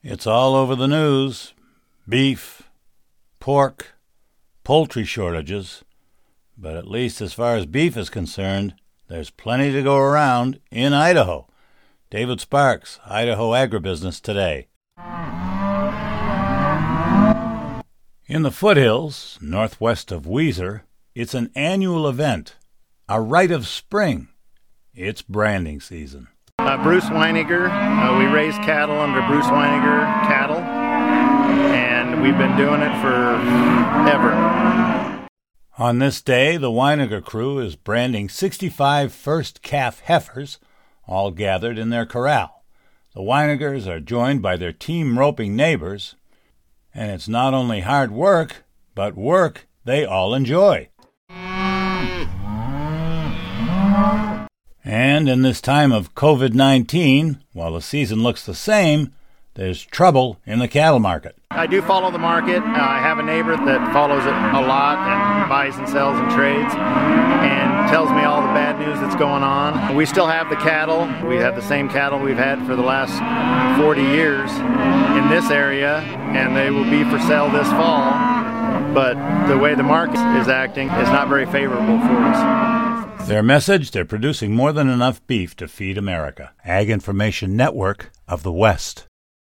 It's all over the news. Beef, pork, poultry shortages. But at least as far as beef is concerned, there's plenty to go around in Idaho. David Sparks, Idaho Agribusiness Today. In the foothills, northwest of Weiser, it's an annual event, a rite of spring. It's branding season. Bruce Weiniger. We raise cattle under Bruce Weiniger Cattle, and we've been doing it forever. On this day, the Weiniger crew is branding 65 first calf heifers, all gathered in their corral. The Weinigers are joined by their team roping neighbors, and it's not only hard work, but work they all enjoy. And in this time of COVID-19, while the season looks the same, there's trouble in the cattle market. I do follow the market. I have a neighbor that follows it a lot and buys and sells and trades and tells me all the bad news that's going on. We still have the cattle. We have the same cattle we've had for the last 40 years in this area, and they will be for sale this fall. But the way the market is acting is not very favorable for us. Their message, they're producing more than enough beef to feed America. Ag Information Network of the West.